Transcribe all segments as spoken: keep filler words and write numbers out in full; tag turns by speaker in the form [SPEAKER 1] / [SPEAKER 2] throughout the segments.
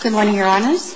[SPEAKER 1] Good morning, Your Honors.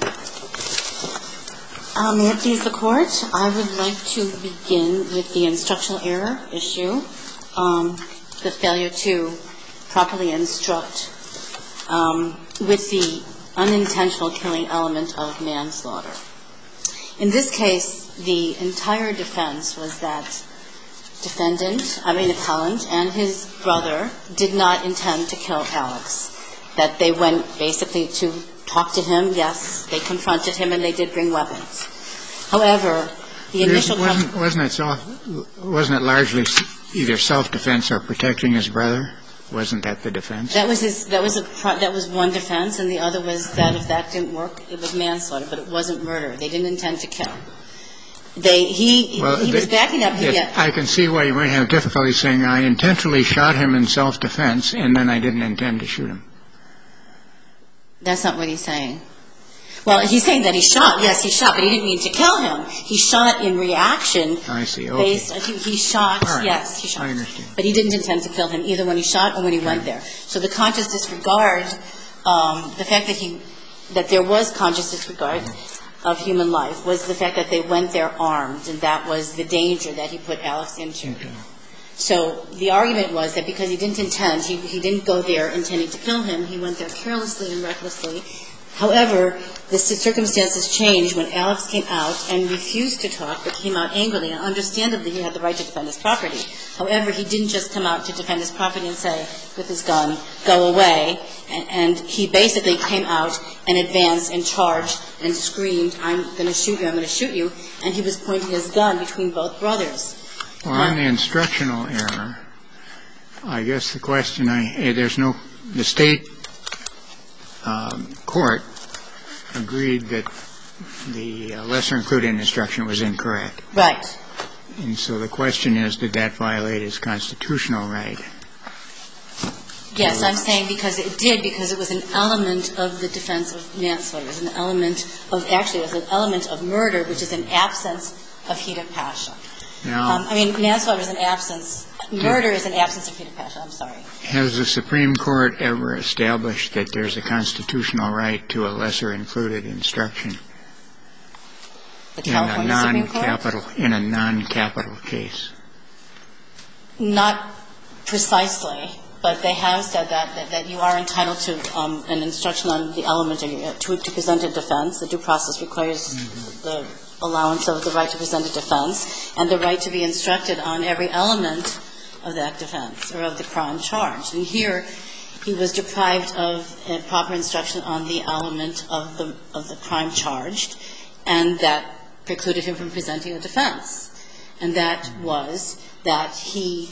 [SPEAKER 1] Um, may it please the Court, I would like to begin with the instructional error issue, um, the failure to properly instruct um, with the unintentional killing element of manslaughter. In this case, the entire defense was that defendant, I mean appellant, and his brother did not intend to kill Alex. That they went basically to talk to him, yes, they confronted him, and they did bring weapons. However, the initial...
[SPEAKER 2] Wasn't, wasn't, it self, wasn't it largely either self-defense or protecting his brother? Wasn't that the defense?
[SPEAKER 1] That was his, that was a, that was one defense, and the other was that if that didn't work, it was manslaughter, but it wasn't murder. They didn't intend to kill. They, he, well, he was they, backing up.
[SPEAKER 2] Yes, yeah. I can see why you might have difficulty saying I intentionally shot him in self-defense, and then I didn't intend to shoot him.
[SPEAKER 1] That's not what he's saying. Well, he's saying that he shot. Yes, he shot, but he didn't mean to kill him. He shot in reaction.
[SPEAKER 2] I see. Okay.
[SPEAKER 1] Based, he, he shot.
[SPEAKER 2] Right.
[SPEAKER 1] Yes, he shot.
[SPEAKER 2] I understand.
[SPEAKER 1] But he didn't intend to kill him either when he shot or when he right. went there. So the conscious disregard, um, the fact that he, that there was conscious disregard mm-hmm. of human life was the fact that they went there armed, and that was the danger that he put Alex into. Okay. So the argument was that because he didn't intend, he, he didn't go there intending to kill him, he went there carelessly and recklessly. However, the circumstances changed when Alex came out and refused to talk, but came out angrily, and understandably he had the right to defend his property. However, he didn't just come out to defend his property and say, with his gun, go away, and, and he basically came out and advanced and charged and screamed, I'm going to shoot you, I'm going to shoot you, and he was pointing his gun between both brothers.
[SPEAKER 2] Well, on the instructional error, I guess the question I, there's no, the state um, court agreed that the uh, lesser included instruction was incorrect.
[SPEAKER 1] Right.
[SPEAKER 2] And so the question is, did that violate his constitutional right?
[SPEAKER 1] Yes, I'm saying because it did, because it was an element of the defense of manslaughter. It was an element of, actually it was an element of murder, which is an absence of heat of passion.
[SPEAKER 2] Now,
[SPEAKER 1] um, I mean, manslaughter is an absence. Murder is an absence of heat of passion. I'm sorry.
[SPEAKER 2] Has the Supreme Court ever established that there's a constitutional right to a lesser included instruction
[SPEAKER 1] the
[SPEAKER 2] in a non-capital in a non-capital case?
[SPEAKER 1] Not precisely, but they have said that that, that you are entitled to um, an instruction on the element of uh, to, to present a defense. The due process requires mm-hmm. the allowance of the right to present a defense and the right to be instructed on every element of that defense or of the crime charged. And here he was deprived of a proper instruction on the element of the of the crime charged, and that precluded him from presenting a defense. And that was that he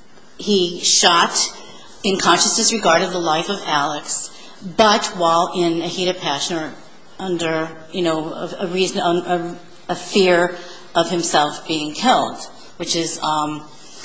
[SPEAKER 1] he shot in conscious disregard of the life of Alex, but while in a heat of passion or under, you know, a, a reason, a, a fear of himself being killed, which is um,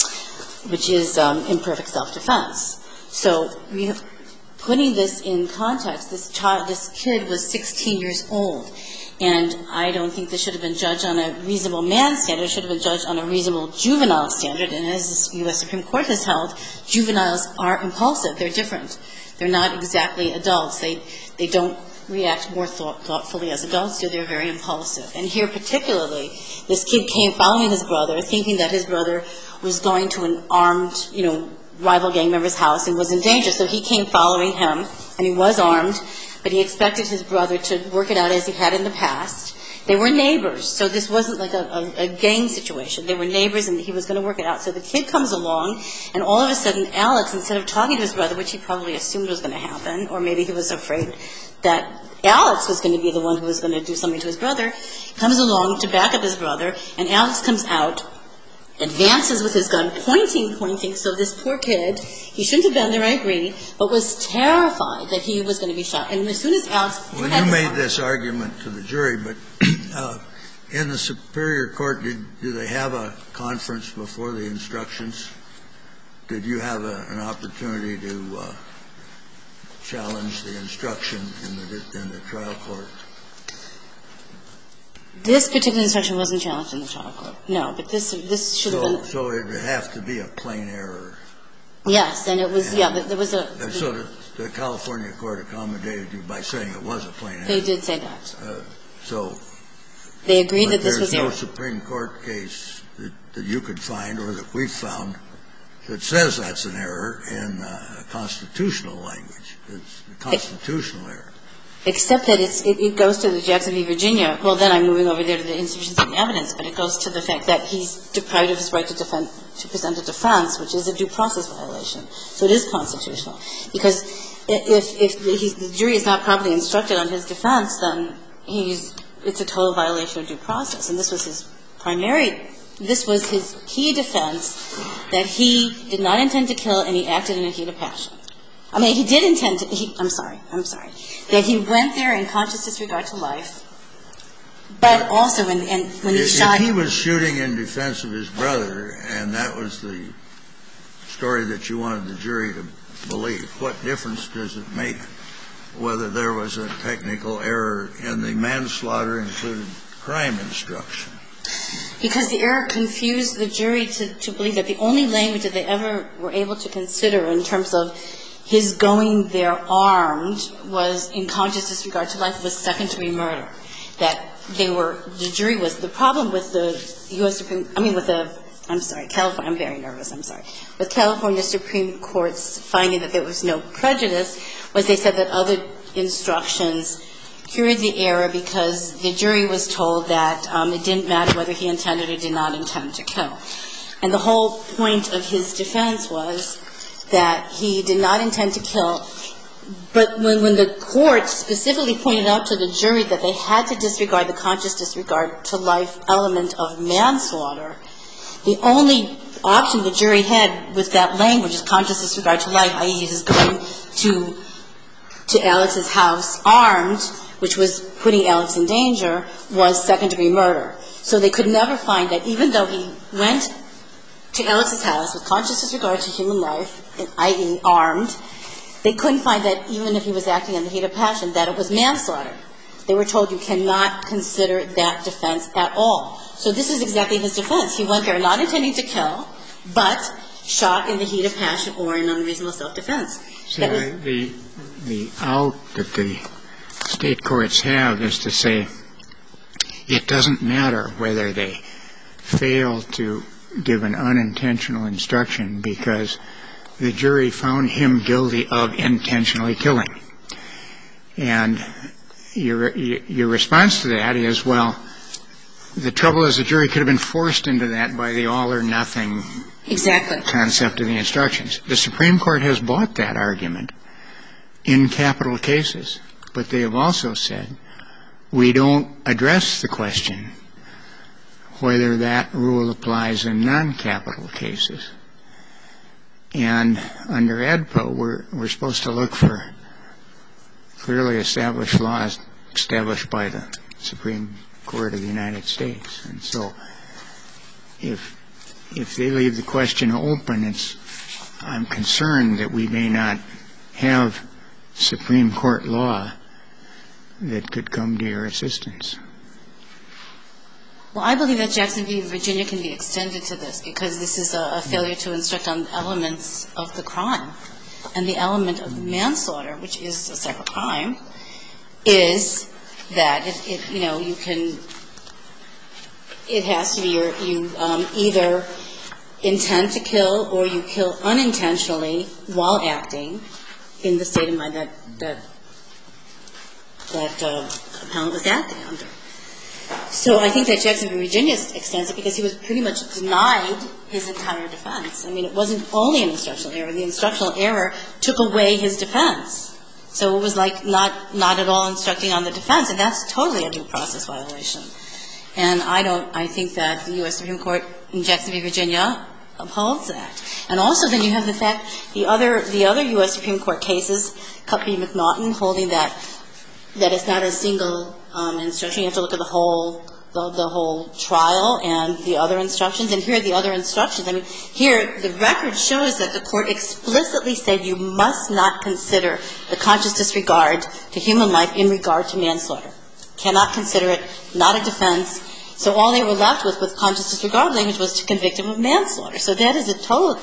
[SPEAKER 1] which is um, imperfect self-defense. So we have, putting this in context, this child, this kid was sixteen years old, and I don't think this should have been judged on a reasonable man standard. It should have been judged on a reasonable juvenile standard. And as the U S Supreme Court has held, juveniles are impulsive. They're different. They're not exactly adults. They they don't react more thought, thoughtfully as adults do. They're very impulsive. And here particularly, this kid came following his brother, thinking that his brother was going to an armed, you know, rival gang member's house and was in danger. So he came following him, and he was armed, but he expected his brother to work it out as he had in the past. They were neighbors, so this wasn't like a, a, a gang situation. They were neighbors, and he was going to work it out. So the kid comes along, and all of a sudden, Alex, instead of talking to his brother, which he probably assumed was going to happen, or maybe he was afraid that Alex was going to be the one who was going to do something to his brother, comes along to back up his brother, and Alex comes out, advances with his gun, pointing, pointing. So this poor kid, he shouldn't have been there, I agree, but was terrified that he was going to be shot. And as soon as Alex...
[SPEAKER 3] Well, you made this argument to the jury, but uh, in the Superior Court, did, did they have a conference before the instructions? Did you have a, an opportunity to uh, challenge the instruction in the, in the trial court?
[SPEAKER 1] This particular instruction wasn't challenged in the trial court. No, but this this should have
[SPEAKER 3] so,
[SPEAKER 1] been...
[SPEAKER 3] So it would have to be a plain error.
[SPEAKER 1] Yes, and it was, and yeah, there was a...
[SPEAKER 3] So the, the California court accommodated you by saying it was a plain error.
[SPEAKER 1] They did say that.
[SPEAKER 3] Uh, so
[SPEAKER 1] they agreed that this was error.
[SPEAKER 3] There's no Supreme Court case that, that you could find or that we've found that says that's an error in uh, constitutional language. It's a constitutional error.
[SPEAKER 1] Except that it's, it, it goes to the Jackson v. Virginia. Well, then I'm moving over there to the insufficiency of the evidence, but it goes to the fact that he's deprived of his right to defend, to present a defense, which is a due process violation. So it is constitutional. Because if, if he's, the jury is not properly instructed on his defense, then he's, it's a total violation of due process. And this was his primary, this was his key defense, that he did not intend to kill and he acted in a heat of passion. I mean, he did intend to, he, I'm sorry, I'm sorry, that he went there in conscious disregard to life, but also in, in, when he
[SPEAKER 3] if,
[SPEAKER 1] shot.
[SPEAKER 3] If he was shooting in defense of his brother, and that was the story that you wanted the jury to believe, what difference does it make whether there was a technical error in the manslaughter included crime instruction?
[SPEAKER 1] Because the error confused the jury to, to believe that the only language that they ever were able to consider in terms of his going there armed was in conscious disregard to life was second-degree murder. That they were, the jury was, the problem with the U S Supreme, I mean with the, I'm sorry, California, I'm very nervous, I'm sorry. With California Supreme Court's finding that there was no prejudice was they said that other instructions cured the error because the jury was told that um, it didn't matter whether he intended or did not intend to kill. And the whole point of his defense was that he did not intend to kill, but when, when the court specifically pointed out to the jury that they had to disregard the conscious disregard to life element of manslaughter, the only option the jury had with that language is conscious disregard to life, that is his going to, to Alex's house armed, which was putting Alex in danger, was second-degree murder. So they could never find that even though he went to Alex's house with conscious disregard to human life, that is armed, they couldn't find that even if he was acting in the heat of passion, that it was manslaughter. They were told you cannot consider that defense at all. So this is exactly his defense. He went there not intending to kill, but shot in the heat of passion or in unreasonable self-defense.
[SPEAKER 2] So the, the, the out that the state courts have is to say it doesn't matter whether they fail to give an unintentional instruction because the jury found him guilty of intentionally killing. And your, your response to that is, well, the trouble is the jury could have been forced into that by the all or nothing
[SPEAKER 1] exactly.
[SPEAKER 2] concept of the instructions. The Supreme Court has bought that argument in capital cases, but they have also said we don't address the question whether that rule applies in non-capital cases. And under A D P A, we're, we're supposed to look for clearly established laws established by the Supreme Court of the United States. And so if, if they leave the question open, it's, I'm concerned that we may not have Supreme Court law that could come to your assistance.
[SPEAKER 1] Well, I believe that Jackson v. Virginia can be extended to this because this is a, a failure to instruct on elements of the crime. And the element of manslaughter, which is a separate crime, is that it, it you know, you can, it has to be your, you um, either intend to kill or you kill unintentionally while acting in the state of mind that, that, that uh, appellant was acting under. So I think that Jackson v. Virginia extends it because he was pretty much denied his entire defense. I mean, it wasn't only an instructional error. The instructional error took away his defense. So it was like not, not at all instructing on the defense, and that's totally a due process violation. And I don't, I think that the U S Supreme Court in Jackson v. Virginia upholds that. And also then you have the fact, the other, the other U S Supreme Court cases, Cupp v. McNaughton, holding that, that it's not a single Um, instruction. You have to look at the whole, the, the whole trial and the other instructions. And here are the other instructions. I mean, here the record shows that the court explicitly said you must not consider the conscious disregard to human life in regard to manslaughter. Cannot consider it, not a defense. So all they were left with with conscious disregard language was to convict him of manslaughter. So that is a total,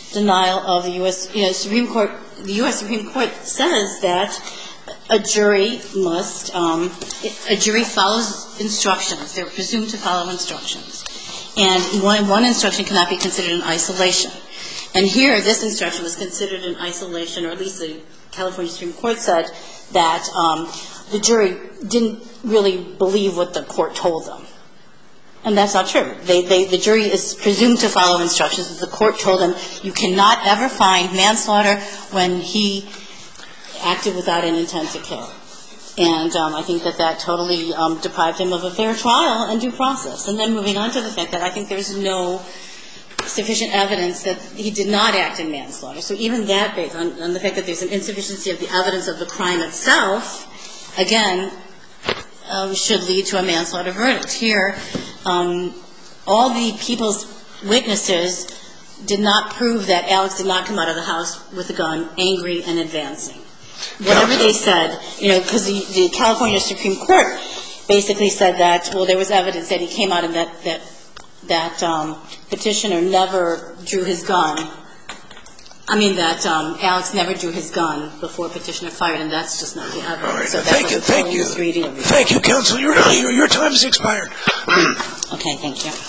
[SPEAKER 1] denial of the U S you know, Supreme Court. The U S Supreme Court says that a jury must, um, a jury follows instructions. They're presumed to follow instructions. And one, one instruction cannot be considered in isolation. And here, this instruction was considered in isolation, or at least the California Supreme Court said that um, the jury didn't really believe what the court told them. And that's not true. They, they, the jury is presumed to follow instructions. The court told them you cannot ever find manslaughter when he acted without an intent to kill. And um, I think that that totally um, deprived him of a fair trial and due process. And then moving on to the fact that I think there's no sufficient evidence that he did not act in manslaughter. So even that, based on, on the fact that there's an insufficiency of the evidence of the crime itself, again, uh, should lead to a manslaughter verdict. Here, um, all the people's witnesses did not prove that Alex did not come out of the house with a gun, angry and advancing. Whatever they said, you know, because the, the California Supreme Court basically said that, well, there was evidence that he came out and that, that, that um, petitioner never drew his gun. I mean, that um, Alex never drew his gun before petitioner fired, and that's just not the evidence.
[SPEAKER 4] All right.
[SPEAKER 1] So
[SPEAKER 4] thank you, thank you. Thank you, counsel. Your, your, your time has expired.
[SPEAKER 1] Okay, thank you.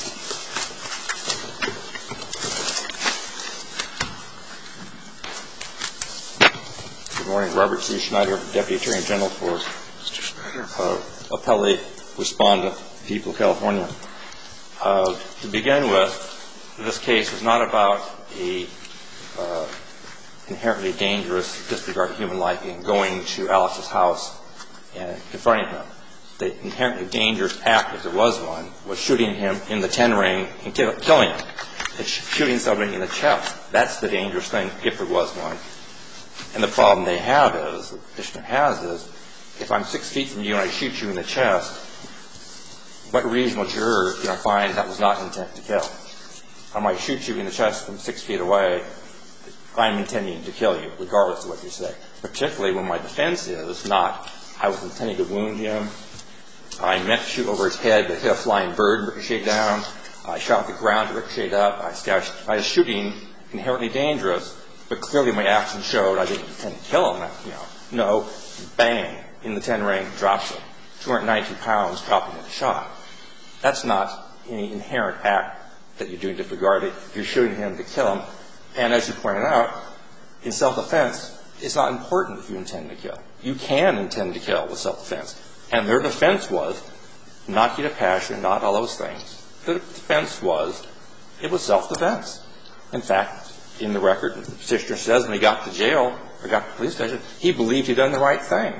[SPEAKER 5] Good morning. Robert C. Schneider, Deputy Attorney General for uh, Appellate Respondent, People of California. Uh, to begin with, this case is not about a uh, inherently dangerous disregard of human life in going to Alex's house and confronting him. The inherently dangerous act, if there was one, was shooting him in the ten ring and kill, killing him. It's shooting somebody in the chest. That's the dangerous thing, if there was one. And the problem they have is, the petitioner has is, if I'm six feet from you and I shoot you in the chest, what reasonable juror can I find that was not intent to kill? I might shoot you in the chest from six feet away, I'm intending to kill you, regardless of what you say. Particularly when my defense is not, I was intending to wound him, I meant to shoot over his head, but hit a flying bird, ricocheted down, I shot at the ground, ricocheted up, I, I was shooting inherently dangerous, but clearly my action showed I didn't intend to kill him. You know, no, bang, in the ten ring, drops him. two hundred ninety pounds, dropping in a shot. That's not any inherent act that you're doing disregarding. You're shooting him to kill him. And as you pointed out, in self-defense, it's not important if you intend to kill. You can intend to kill with self-defense. And their defense was not heat of passion, not all those things. The defense was it was self-defense. In fact, in the record, the petitioner says when he got to jail or got to the police station, he believed he'd done the right thing.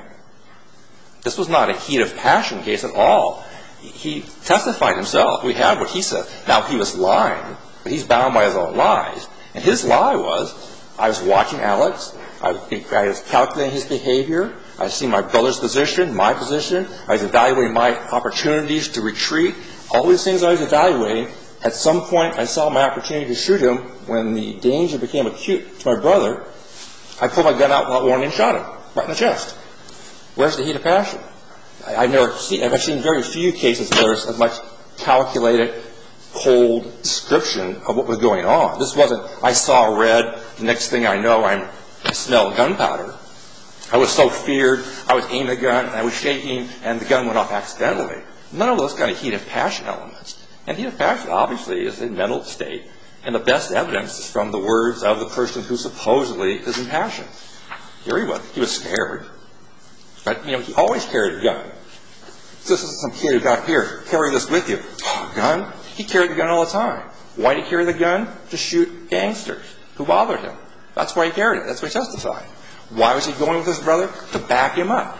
[SPEAKER 5] This was not a heat of passion case at all. He testified himself. We have what he said. Now, he was lying, but he's bound by his own lies. And his lie was, I was watching Alex. I was calculating his behavior. I was seeing my brother's position, my position. I was evaluating my opportunities to retreat. All these things I was evaluating. At some point, I saw my opportunity to shoot him. When the danger became acute to my brother, I pulled my gun out without warning and shot him right in the chest. Where's the heat of passion? I, I've never seen. I've seen very few cases where there's a much calculated, cold description of what was going on. This wasn't. I saw red. The next thing I know, I'm, I smell gunpowder. I was so feared. I was aiming a gun and I was shaking, and the gun went off accidentally. None of those kind of heat of passion elements. And heat of passion, obviously, is a mental state. And the best evidence is from the words of the person who supposedly is in passion. Here he was. He was scared. But, you know, he always carried a gun. This isn't some kid who got here, carry this with you. Oh, gun? He carried the gun all the time. Why did he carry the gun? To shoot gangsters who bothered him. That's why he carried it. That's why he testified. Why was he going with his brother? To back him up.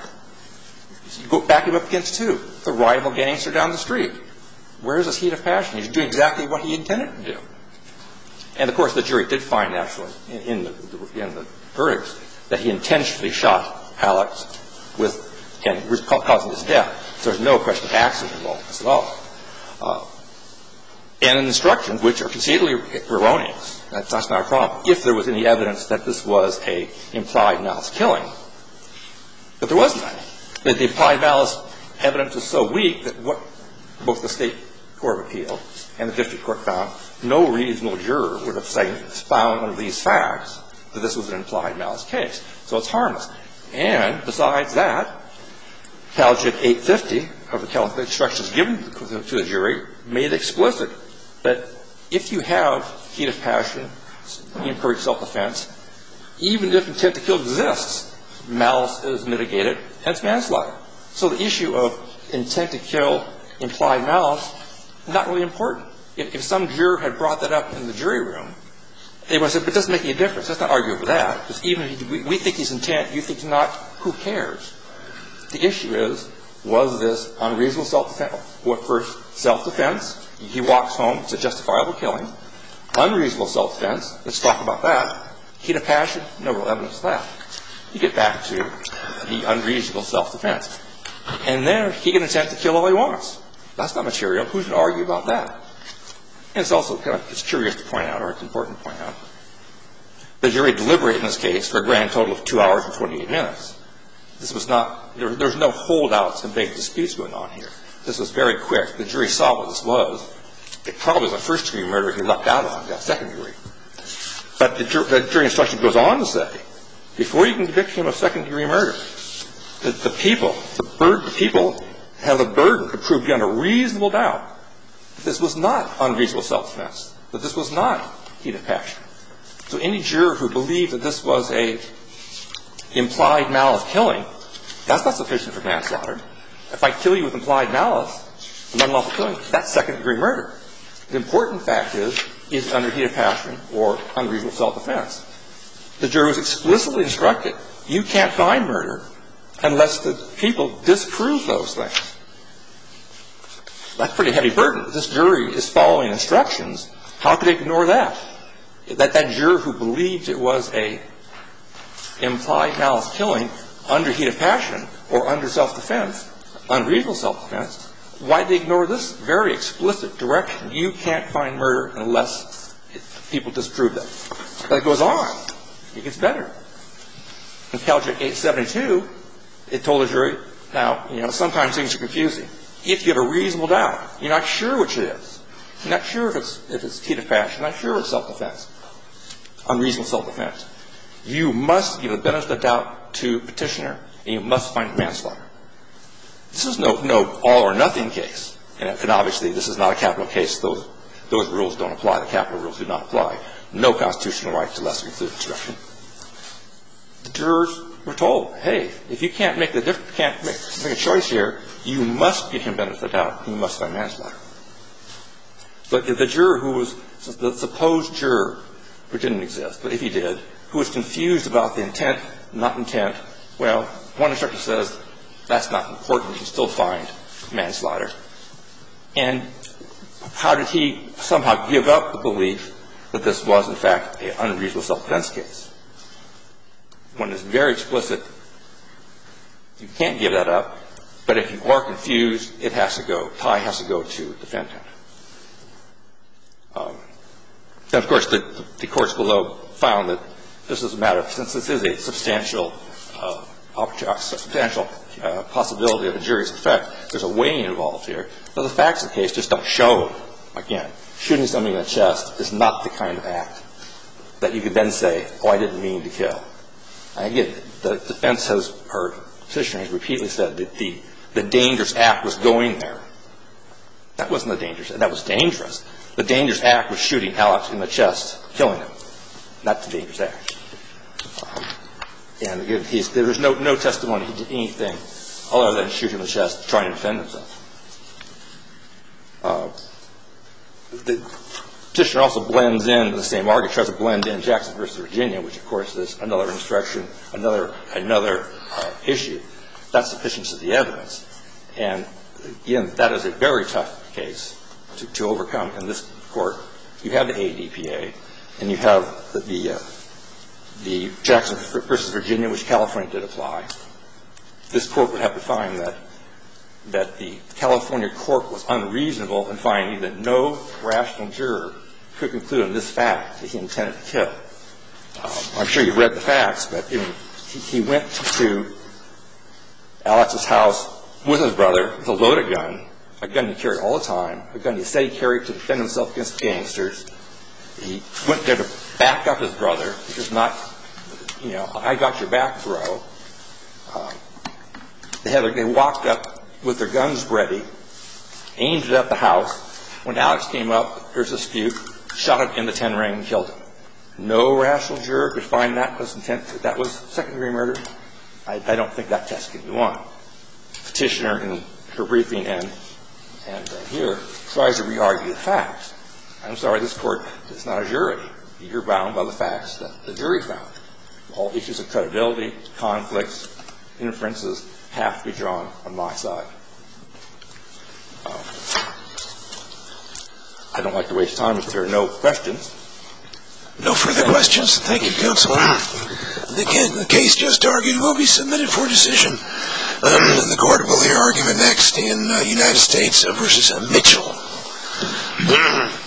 [SPEAKER 5] Back him up against who? The rival gangster down the street. Where's his heat of passion? He's doing exactly what he intended to do. And, of course, the jury did find, actually, in the, in the verdicts, that he intentionally shot Alex with, and was causing his death. So there's no question of accident involved in this at all. Uh, and in instructions, which are conceivably erroneous, that's, that's not a problem, if there was any evidence that this was a implied malice killing. But there wasn't any. The, the implied malice evidence was so weak that what both the State Court of Appeal and the district court found no reasonable juror would have found under these facts that this was an implied malice case. So it's harmless. And besides that, Calgit eight fifty of the California instructions given to the jury made explicit that if you have heat of passion, encourage self-defense, even if intent to kill exists, malice is mitigated, and it's manslaughter. So the issue of intent to kill, implied malice, not really important. If, if some juror had brought that up in the jury room, they would have said, but it doesn't make any difference. Let's not argue over that. Because even if we, we think he's intent, you think he's not, who cares? The issue is, was this unreasonable self-defense? What first? Self-defense. He walks home. It's a justifiable killing. Unreasonable self-defense. Let's talk about that. Heat of passion. No real evidence of that. You get back to the unreasonable self-defense. And then he can attempt to kill all he wants. That's not material. Who's going to argue about that? And it's also kind of, it's curious to point out, or it's important to point out, the jury deliberated in this case for a grand total of two hours and twenty-eight minutes. This was not, there, there was no holdouts and big disputes going on here. This was very quick. The jury saw what this was. It probably was a first-degree murder he lucked out on, got second degree. But the, jur- the jury instruction goes on to say, before you can convict him of second-degree murder, the, the people, the, bird, the people have the burden to prove beyond a reasonable doubt that this was not unreasonable self-defense, that this was not heat of passion. So any juror who believed that this was a implied malice killing, that's not sufficient for manslaughter. If I kill you with implied malice, an unlawful killing, that's second-degree murder. The important fact is, is it under heat of passion or unreasonable self-defense? The jury was explicitly instructed, you can't find murder unless the people disprove those things. That's a pretty heavy burden. If this jury is following instructions, how could they ignore that? That that juror who believed it was a implied malice killing under heat of passion or under self-defense, unreasonable self-defense, why did they ignore this very explicit direction? You can't find murder unless people disprove that. But it goes on. It gets better. In Calgit eight seventy-two, it told the jury, now, you know, sometimes things are confusing. If you have a reasonable doubt, you're not sure which it is. You're not sure if it's, if it's heat of passion. You're not sure if it's self-defense, unreasonable self-defense. You must give the benefit of the doubt to petitioner, and you must find manslaughter. This is no, no all-or-nothing case. And, and obviously, this is not a capital case. Those, those rules don't apply. The capital rules do not apply. No constitutional right to lesser included instruction. The jurors were told, hey, if you can't make the diff- can't make, make a choice here, you must give him benefit of the doubt, and you must find manslaughter. But the juror who was, the supposed juror, who didn't exist, but if he did, who was confused about the intent, not intent, well, one instructor says, that's not important. You can still find manslaughter. And how did he somehow give up the belief that this was, in fact, an unreasonable self-defense case? When it's very explicit, you can't give that up. But if you are confused, it has to go, tie has to go to defendant. Um, and, of course, the, the courts below found that this is a matter, since this is a substantial uh, substantial uh, possibility of a jury's effect, there's a weighing involved here. But the facts of the case just don't show, again, shooting somebody in the chest is not the kind of act that you could then say, oh, I didn't mean to kill. And again, the defense has, or petitioner has repeatedly said that the, the dangerous act was going there. That wasn't the dangerous act. That was dangerous. The dangerous act was shooting Alex in the chest, killing him. That's the dangerous act. Um, and again, he's, there was no, no testimony he did anything other than shoot him in the chest, trying to defend himself. Uh, the petitioner also blends in the same argument, tries to blend in Jackson versus Virginia, which, of course, is another instruction, another another uh, issue. That's sufficiency of the evidence. And, again, that is a very tough case to, to overcome in this court. You have the A D P A, and you have the, the, uh, the Jackson versus Virginia, which California did apply. This court would have to find that that the California court was unreasonable in finding that no rational juror could conclude on this fact that he intended to kill. Um, I'm sure you've read the facts, but you know, he, he went to Alex's house with his brother with a loaded gun, a gun he carried all the time, a gun he said he carried to defend himself against gangsters. He went there to back up his brother, which is not, you know, I got your back, bro. Um, they, had, they walked up with their guns ready, aimed it at the house. When Alex came up, there's a dispute, shot him in the ten ring and killed him. No rational juror could find that was intent, that was second-degree murder. I, I don't think that test can go on. Petitioner in her briefing and, and uh, here tries to re-argue the facts. I'm sorry, this court is not a jury. You're bound by the facts that the jury found. All issues of credibility, conflicts, inferences have to be drawn on my side. Um, I don't like to waste time if there are no questions.
[SPEAKER 4] No further questions. Thank you, counsel. Again, the case just argued will be submitted for decision. Um, the court will hear argument next in uh, United States versus uh, Mitchell.